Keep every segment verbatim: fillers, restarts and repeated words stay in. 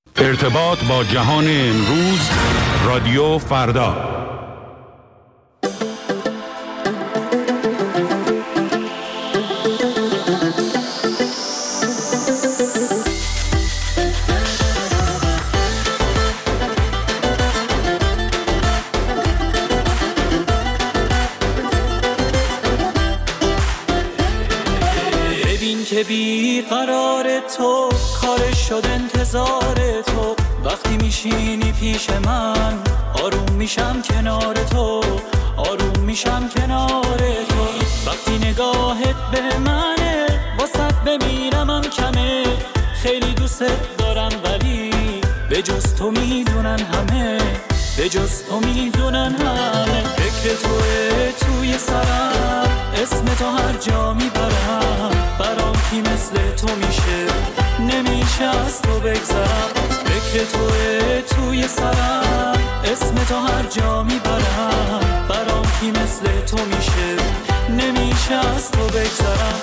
ارتباط با جهان امروز، رادیو فردا. که بی قرار تو کار شد انتظار تو، وقتی میشینی پیش من آروم میشم کنار تو، آروم میشم کنار تو. وقتی نگاهت به منه واسط بمیرمم کمه، خیلی دوست دارم ولی به جز تو میدونن همه، به جز تو میدونن همه. فکر توه توی سرم، اسم تو هر جا میبرم، برام کی مثل تو میشه، نمیشه از تو بگذرم. فکر توه توی سرم، اسم تو هر جا میبرم، برام کی مثل تو میشه، نمیشه از تو بگذرم.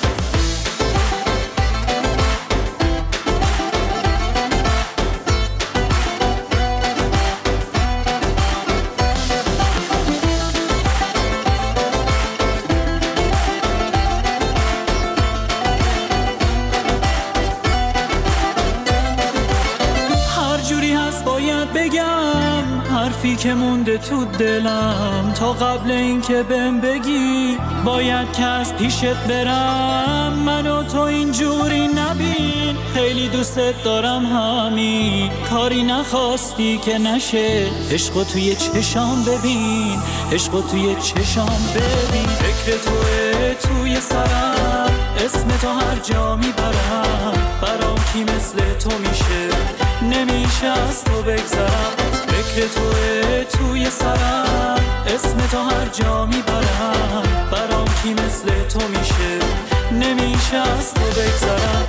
حرفی که مونده تو دلم تا قبل این که بهم بگی، باید که از پیشت برم. من و تو اینجوری نبین، خیلی دوستت دارم همین، کاری نخواستی که نشه، عشقو توی چشام ببین، عشقو توی چشام ببین. فکر توه توی سرم، اسم تو هر جا میبرم، برام کی مثل تو میشه، نمیشه از تو بگذرم. فکر توه توی سرم، اسم تو هر جا میبرم، برام کی مثل تو میشه، نمیشه از تو بگذرم.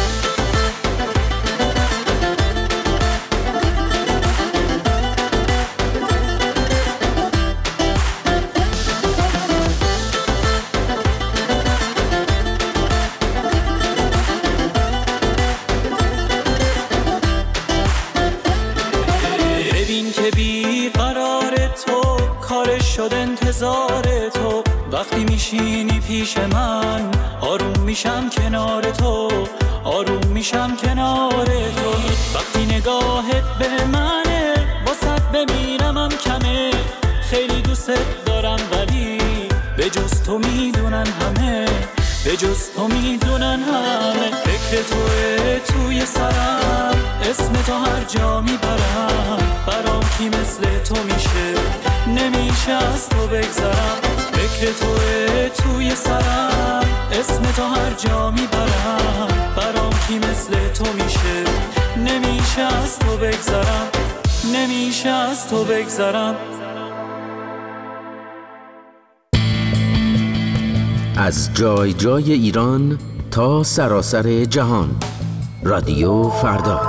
شد انتظار تو، وقتی میشینی پیش من آروم میشم کنار تو، آروم میشم کنار تو. وقتی نگاهت به منه واسط بمیرمم کمه، خیلی دوستت دارم ولی به جز تو میدونن همه، به جز تو میدونن همه. فکر توه توی سرم، اسم تو هر جا میبرم، برام کی مثل تو میشه، نمیشه از تو بگذرم. فکر توه توی سرم، اسم تو هر جا میبرم، برام کی مثل تو میشه، نمیشه از تو بگذرم، نمیشه از تو بگذرم. از جای جای ایران تا سراسر جهان، رادیو فردا.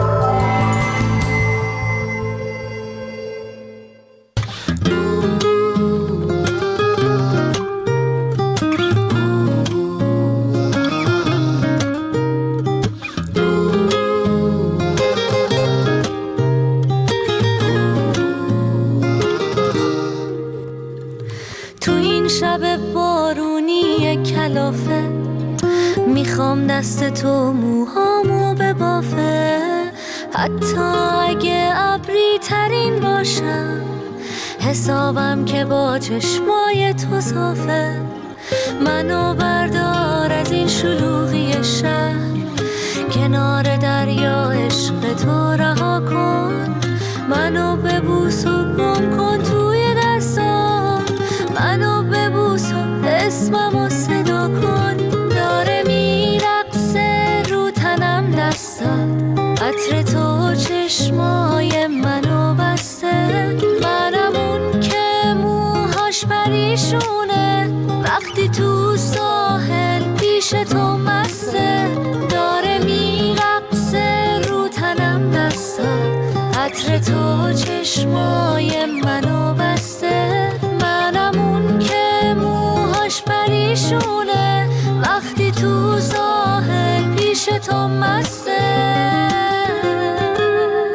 میخوام دست تو موهامو ببافه، حتی اگه ابری ترین باشم، حسابم که با چشمای تو صافه. منو بردار از این شلوغی شهر، کنار دریا عشق تو رها کن، منو ببوس و گم کن توی دستام، منو ببوس و اسممو صدا کن. داره میرقصه رو تنم دستم، عطر تو چشمای منو بسته، منم اون که موهاش پریشونه، وقتی تو ساحل پیش تو مسته. داره میرقصه رو تنم دستم، عطر تو چشمای منو بسته، منم اون که موهاش پریشونه، وقتی تو ساحل پیش تو مسته.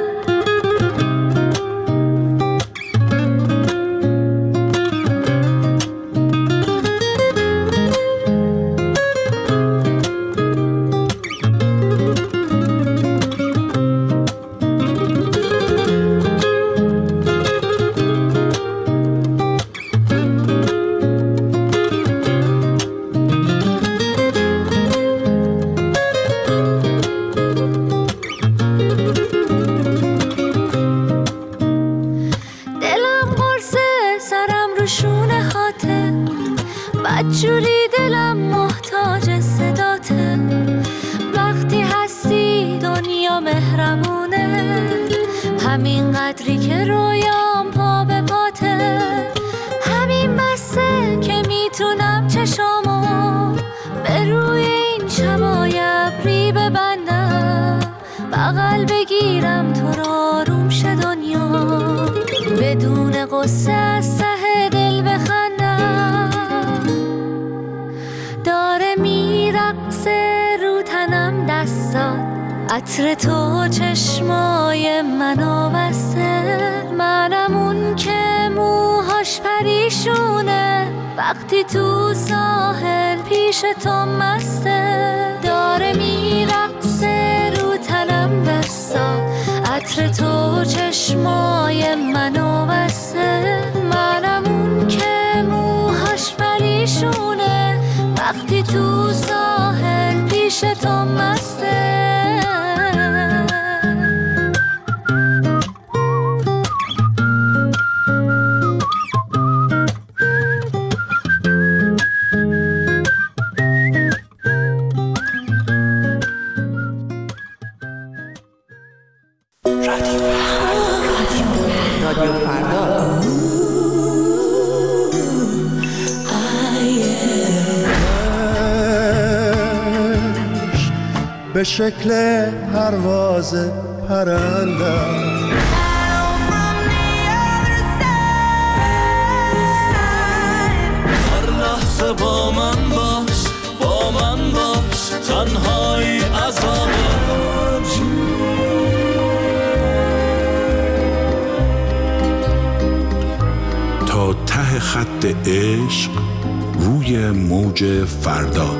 همین قدری که رویام پا به پاته، همین بسه که میتونم چشامو به روی این شبای ابری ببندم، بغل بگیرم تو رو آروم شه دنیا، بدون قصه از ته دل بخندم. داره میرقصه رو تنم دستات، عطر تو چشمای منو بسته، منم اون که موهاش پریشونه وقتی تو ساحل پیش تو مسته. داره میرقصه رو تنم دستات، عطر تو چشمای منو بسته، منم اون که موهاش پریشونه وقتی تو ساحل پیش تو مسته. به شکل پرواز پرندم هر لحظه با من باش، با من باش، تنهایی عذابم. تا ته خط عشق روی موج فردا.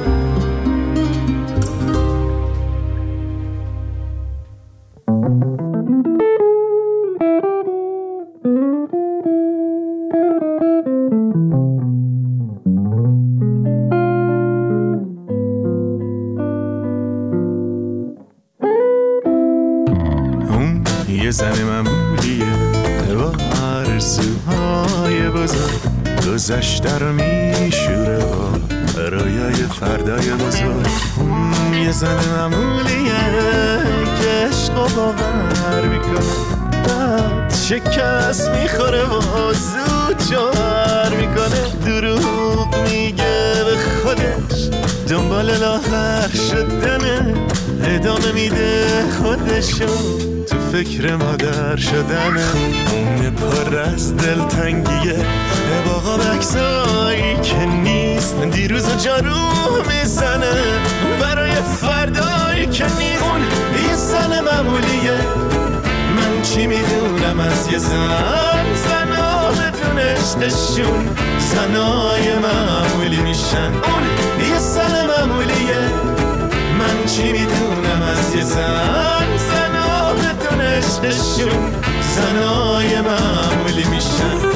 یه زن معمولیه با آرزوهای بزرگ، گذشته رو میشوره با رویای فردای بزرگ. یه زن معمولیه که عشق و باور میکنه، بعد شکست میخوره و زود جوهر میکنه. دروغ میگه به خودش، دنبال لاغر شدنه، ادامه میده خودشو تو فکر مادر شدنه. اون پر از دلتنگیه با قاب عکسایی که نیست، دیروز و جارو میزنه برای فردایی که نیست. اون یه زن معمولیه، من چی میدونم از یه زن. زنا بدون عشقشون زنای معمولی میشن. اون یه زن معمولیه، من چی میدونم از یه زن. زنا بدون عشقشون زنای معمولی میشن.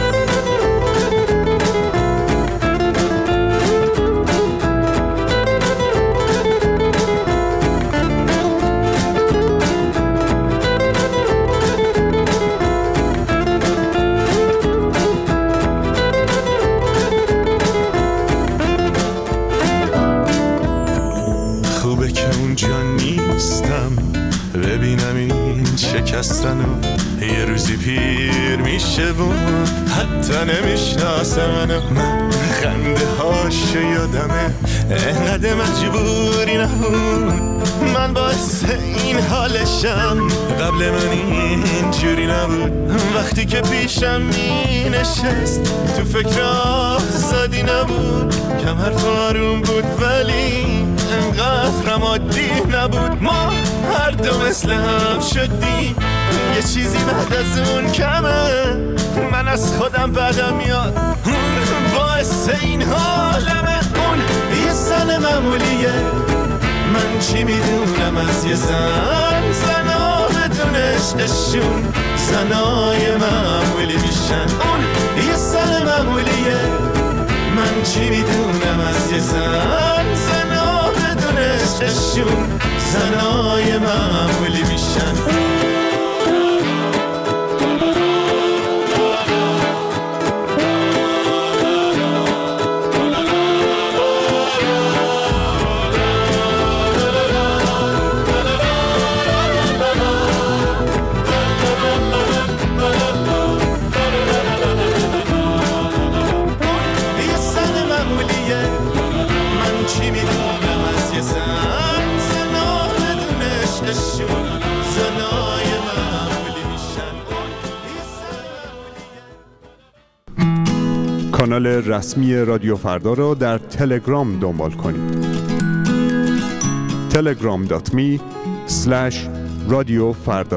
خوبه که اونجا نیستم، ببینم این شکستنو یه روزی پیر میشه و حتی نمیشناسه منو. من خنده هاشو یادمه، انقدر مجبوری نبود، من باعث این حالشم. قبل من اینجوری نبود، وقتی که پیشم می نشست تو فکر آزادی نبود. کم حرف آروم بود ولی انقدر عادی نبود. ما هر دو مثل هم شدیم، یه چیزی بعد از اون کمه. من از خودم بدم میاد، باعث این حالمه. اون یه زن معمولیه، من چی میدونم از یه زن. زنا بدون عشقشون زنای معمولی میشن. اون یه زن معمولیه، من چی میدونم از یه زن. زنا بدون عشقشون زنای معمولی میشن. کانال رسمی رادیو فردا را در تلگرام دنبال کنید. تلگرام دات می اسلش رادیو فردا.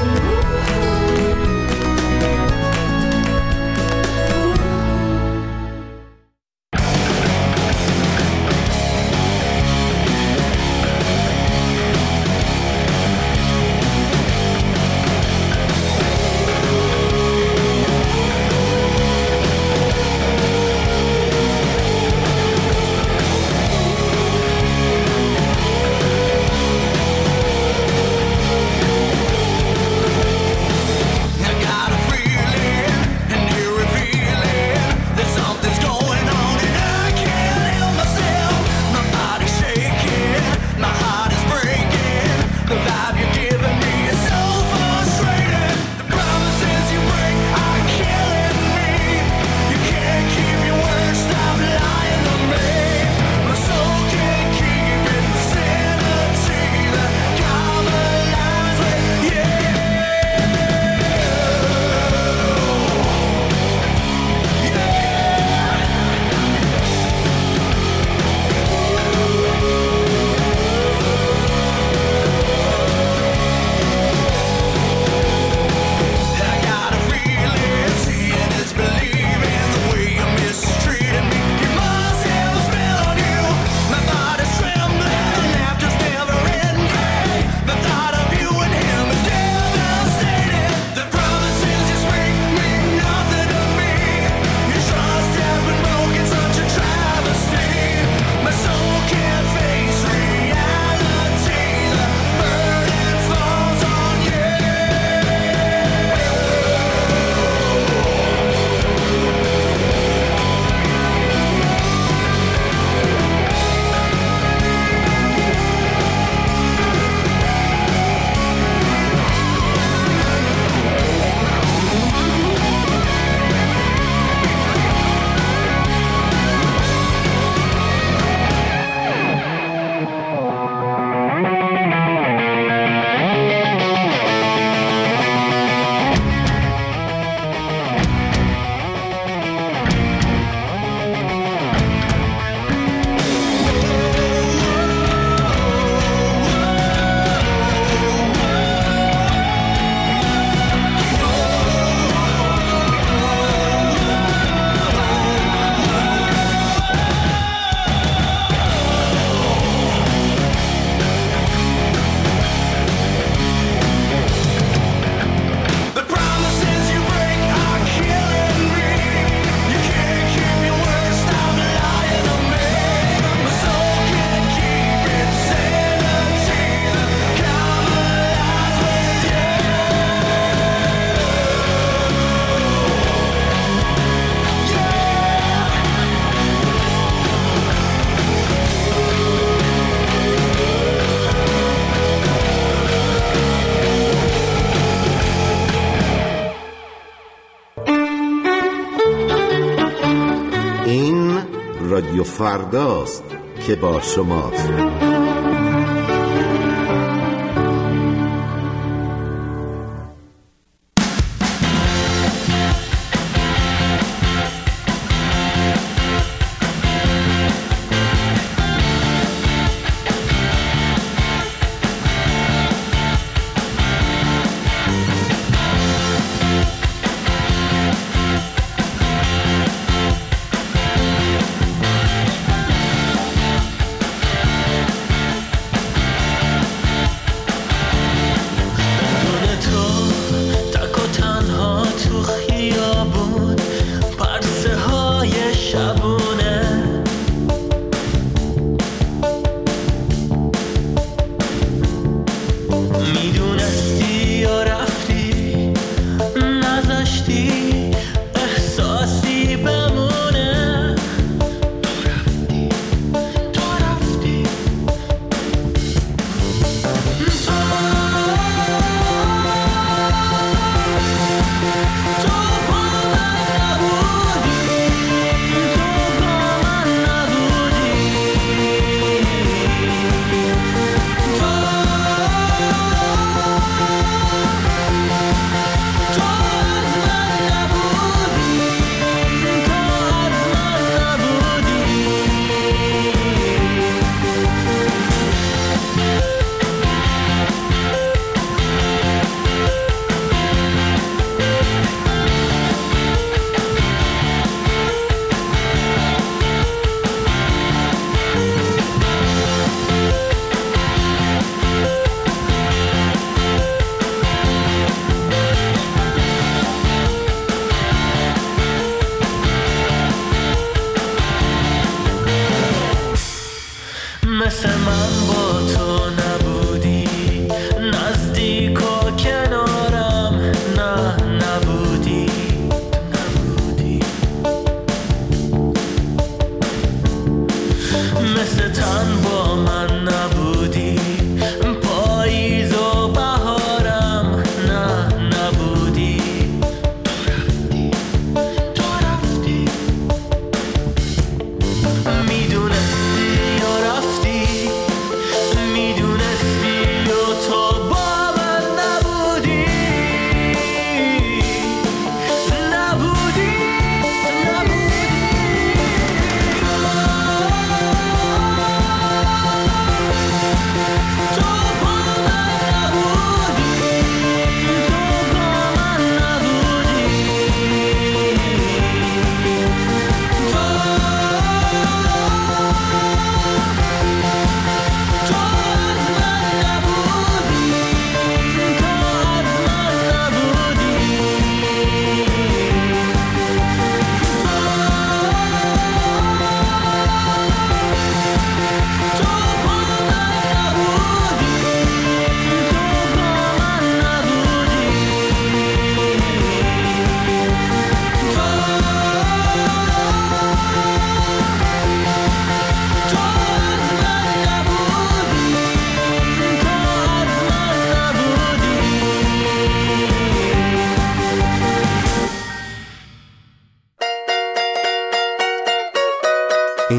رادیو فرداست که با شماست.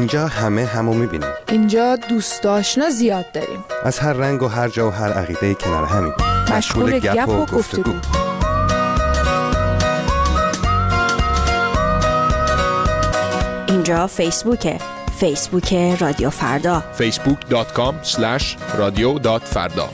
اینجا همه همو میبینیم. اینجا دوست آشنا زیاد داریم. از هر رنگ و هر جا و هر عقیده کنار همین. مشغول گپ و گفتگو. اینجا فیسبوکه. فیسبوک رادیو فردا. فیسبوک دات کام اسلش رادیو دات فردا.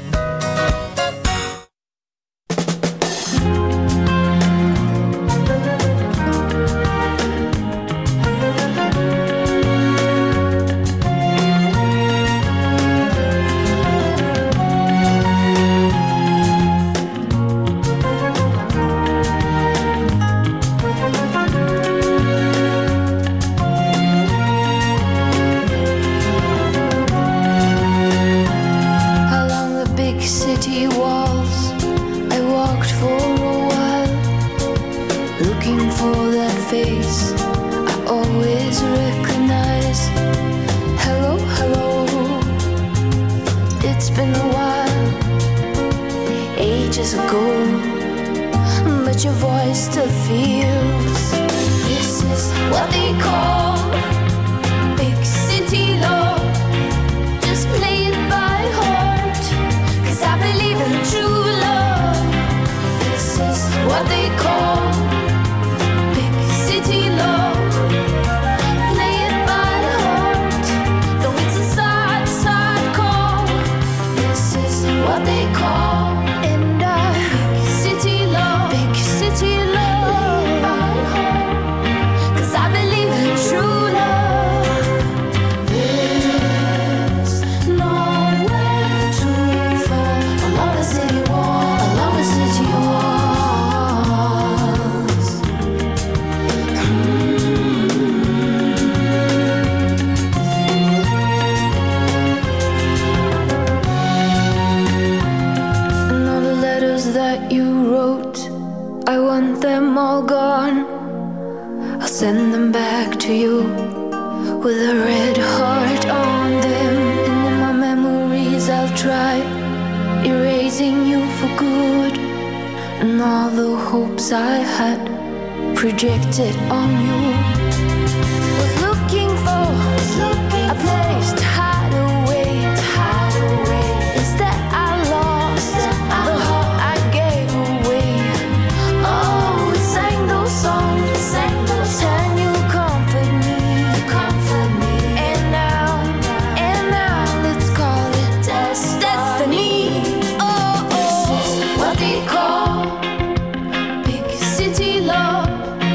Projected on you. Was looking for was looking a place to hide away, to hide away. Instead I lost Instead the heart I gave away. Oh, we sang those songs, we sang those and you comfort me, you comfort me. And now, and now let's call it des- destiny. Oh, oh, this is what they call big city love.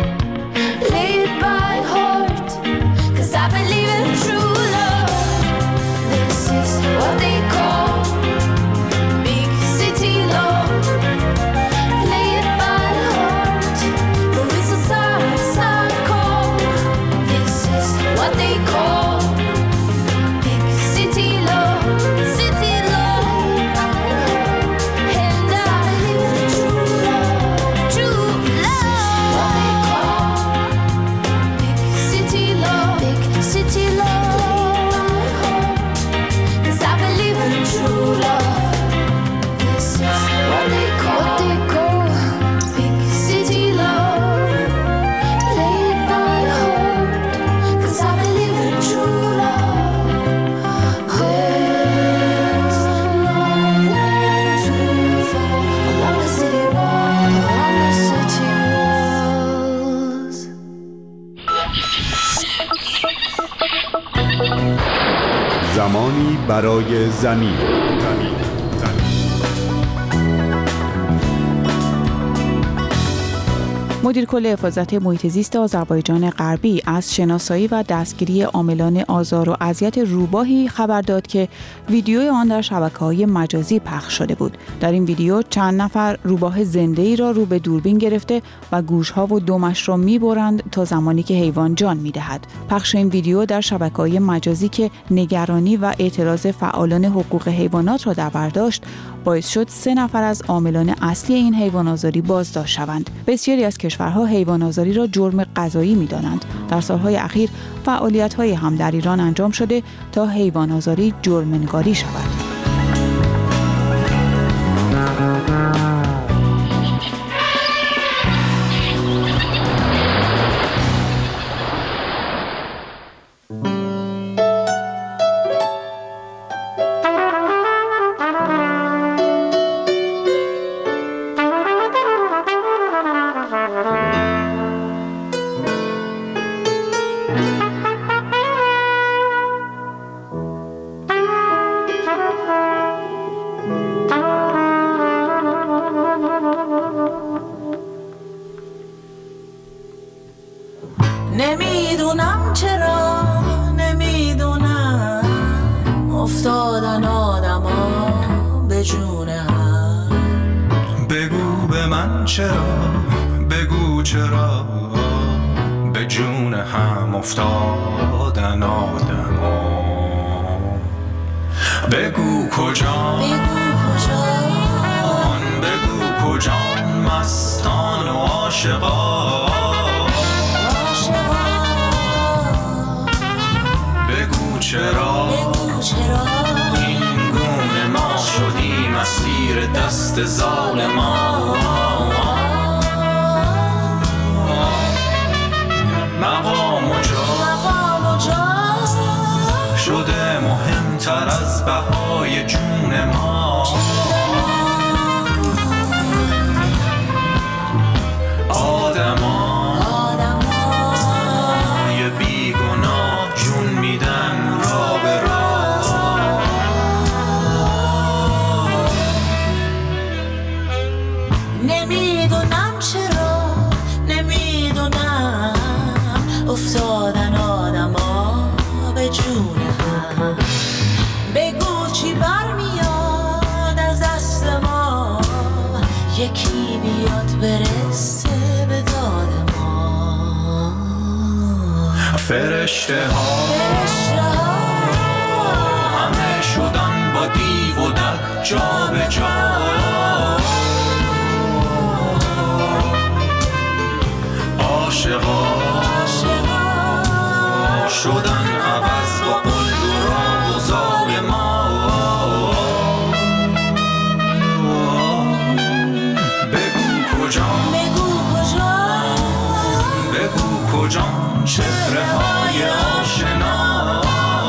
زمانی برای زمین. مدیر کل حفاظت محیط زیست آذربایجان غربی از شناسایی و دستگیری عاملان آزار و اذیت روباهی خبر داد که ویدیوی آن در شبکه‌های مجازی پخش شده بود. در این ویدیو چند نفر روباه زنده‌ای را رو به دوربین گرفته و گوش‌ها و دمش را می‌برند تا زمانی که حیوان جان می‌دهد. پخش این ویدیو در شبکه‌های مجازی که نگرانی و اعتراض فعالان حقوق حیوانات را در بر داشت، باعث شد سه نفر از عاملان اصلی این حیوان‌آزاری بازداشت شوند. بسیاری از کشورها حیوان‌آزاری را جرم قضایی می‌دانند. در سال‌های اخیر فعالیت‌هایی هم در ایران انجام شده تا حیوان‌آزاری جرم‌نگاری شود. نمیدونم چرا نمیدونم افتادن آدم ها به جون هم. بگو به من چرا، بگو چرا به جون هم افتادن آدم ها. بگو کجا، بگو کجا، بگو کجا مستان و عاشقان. بگو چرا، بگو چرا این گونه ما شدیم اسیر دست ظالمان. مقام و جا، مقام و جا شده مهمتر از بهای جون ما. آدما یه بیگناه جون میدن را به راه. نمیدونم چرا نمیدونم افتادن آدم ها به جون هم. بگو چی برمیاد از دست ما، یکی بیاد برسه به داد ما. فرشته ها همه شدن با دیو و در جا به جا. عاشقا شدن عوض با قلب و راه و ظالما. بگو کجا، بگو کجا، بگو کجا چهره های آشنا.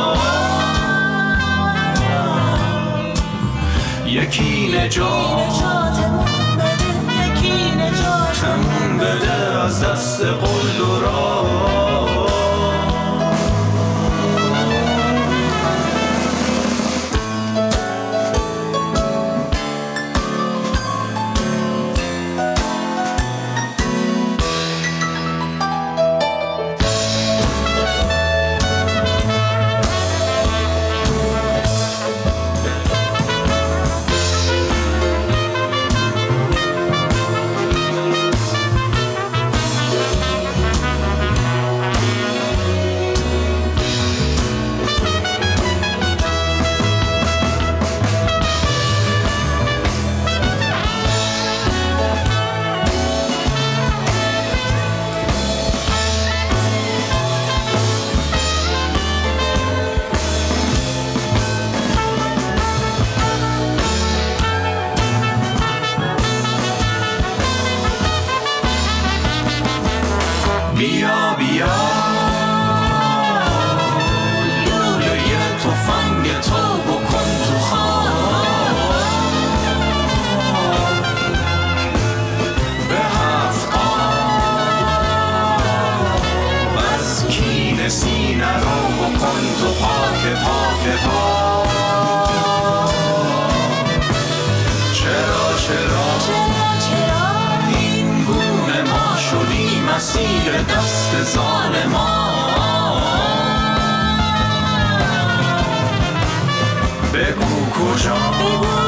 یکی نجاتمون بده، یکی نجاتمون بده از دست قلب و راه. بیا بیا لوله تفنگ تو بکن تو خواب. به هفت آب از کین سینه رو بکن تو پاک پاک پاک. چرا چرا این گونه ما شدیم اسیر دست ظالما. بگو کجا، بگو